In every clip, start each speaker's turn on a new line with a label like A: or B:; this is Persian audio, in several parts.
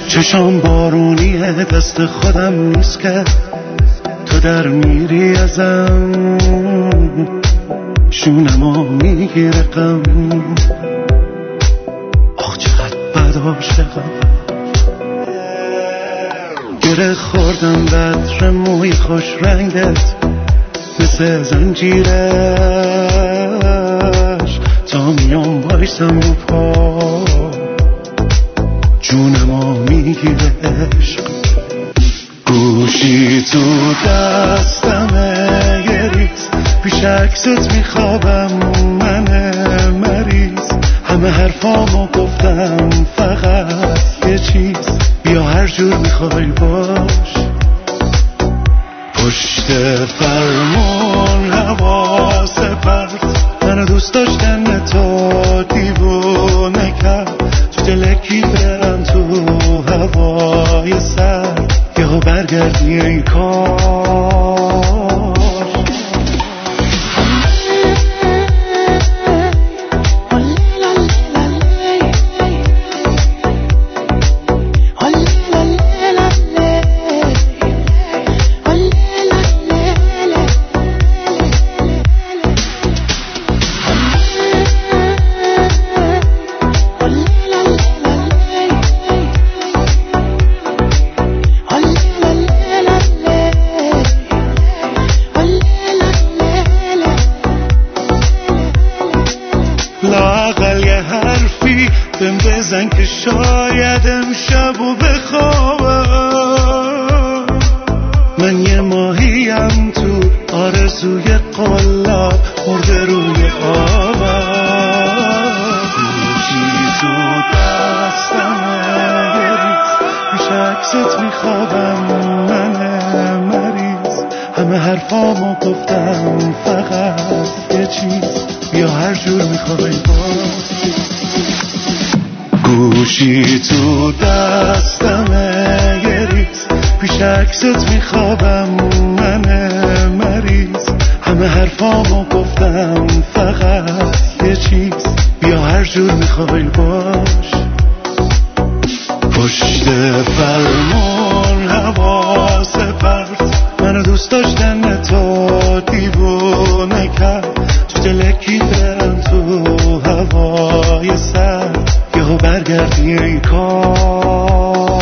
A: چشام بارونیه دست خودم نیست که تو در میری ازم شونمو میگیره غم آخ چقدر بد عاشقم گره خوردم بطر موی خوش رنگت مثل زنجیرش تا میام بایستم رو پا جونمو میگیره عشق گوشی تو دستمه یه ریز پیش عکست میخوابم من مریض همه حرفامو گفتم فقط یه چیز بیا هر جور میخوای باش پشت فرمون حواس پرت منو دوست داشتن تو دیوونه کرد تو دلکی برم تو هوای سر یهو برگردی این کار لااقل یه حرفی بهم بزن که شاید امشبو بخوابم من یه ماهیم تو آرزوی قلاب مرده روی آبم گوشی تو دستمه یه ریز پیش عکست میخوابم من مریض همه حرفامو گفتم فقط یه چیز بیا هر جور میخوای باز گوشی تو دستمه یه ریز پیش عکست میخوابم من مریض همه حرفامو گفتم فقط یه چیز بیا هر جور میخوای باش پشت فرمون حواس پرت منو دوست داشتن تو دیوونه کرد تو دلکی برم تو هوای سر یهو برگردی ای کاش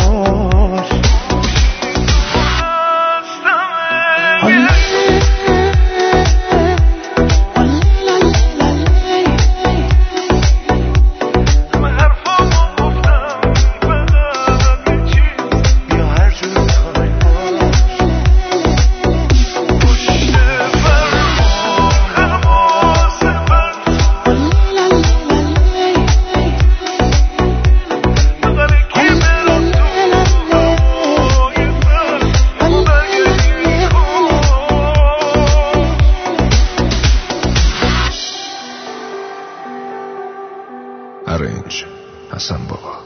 B: Arrange Hassan Baba.